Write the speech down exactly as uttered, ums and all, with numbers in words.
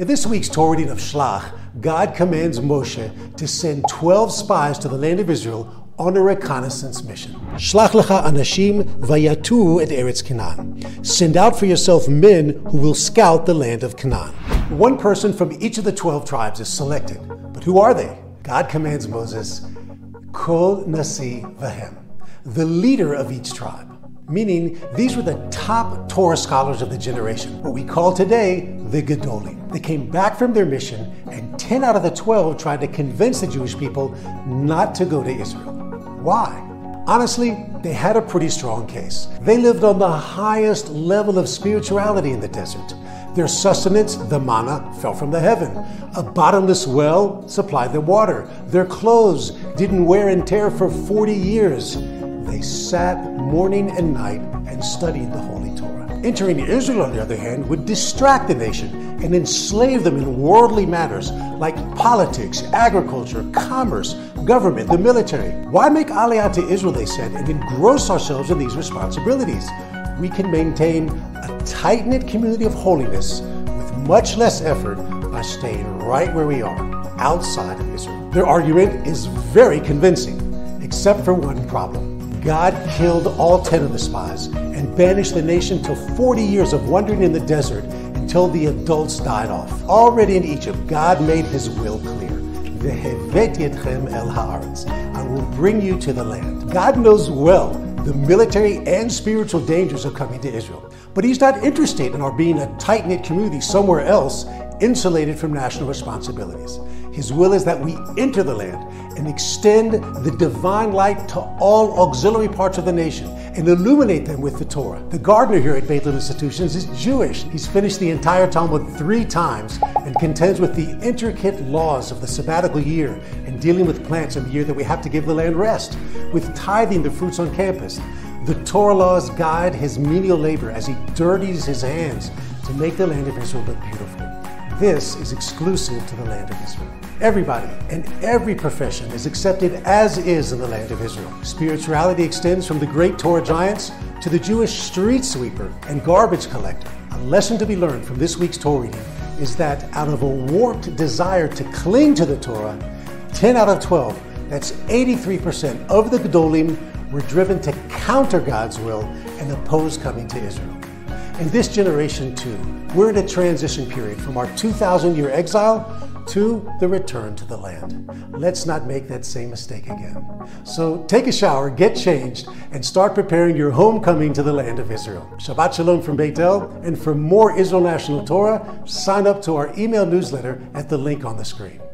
In this week's Torah reading of Shlach, God commands Moshe to send twelve spies to the land of Israel on a reconnaissance mission. Shlach lecha anashim vayatu et eretz Canaan. Send out for yourself men who will scout the land of Canaan. One person from each of the twelve tribes is selected. But who are they? God commands Moses, Kol Nasi Vahem, the leader of each tribe. Meaning, these were the top Torah scholars of the generation, what we call today the Gedolim. They came back from their mission, and ten out of the twelve tried to convince the Jewish people not to go to Israel. Why? Honestly, they had a pretty strong case. They lived on the highest level of spirituality in the desert. Their sustenance, the manna, fell from the heaven. A bottomless well supplied them water. Their clothes didn't wear and tear for forty years. They sat morning and night and studied the Holy Torah. Entering Israel, on the other hand, would distract the nation and enslave them in worldly matters like politics, agriculture, commerce, government, the military. Why make Aliyah to Israel, they said, and engross ourselves in these responsibilities? We can maintain a tight-knit community of holiness with much less effort by staying right where we are, outside of Israel. Their argument is very convincing, except for one problem. God killed all ten of the spies and banished the nation to forty years of wandering in the desert until the adults died off. Already in Egypt, God made his will clear. V'heveti etchem el haaretz. I will bring you to the land. God knows well the military and spiritual dangers of coming to Israel. But he's not interested in our being a tight-knit community somewhere else, insulated from national responsibilities. His will is that we enter the land and extend the divine light to all auxiliary parts of the nation and illuminate them with the Torah. The gardener here at Beit Hillel Institutions is Jewish. He's finished the entire Talmud three times and contends with the intricate laws of the sabbatical year and dealing with plants in the year that we have to give the land rest, with tithing the fruits on campus. The Torah laws guide his menial labor as he dirties his hands to make the land of Israel look beautiful. This is exclusive to the land of Israel. Everybody and every profession is accepted as is in the land of Israel. Spirituality extends from the great Torah giants to the Jewish street sweeper and garbage collector. A lesson to be learned from this week's Torah reading is that out of a warped desire to cling to the Torah, ten out of twelve, that's eighty-three percent of the Gedolim, were driven to counter God's will and oppose coming to Israel. In this generation too, we're in a transition period from our two thousand year exile to the return to the land. Let's not make that same mistake again. So take a shower, get changed, and start preparing your homecoming to the land of Israel. Shabbat Shalom from Beit El, and for more Israel National Torah, sign up to our email newsletter at the link on the screen.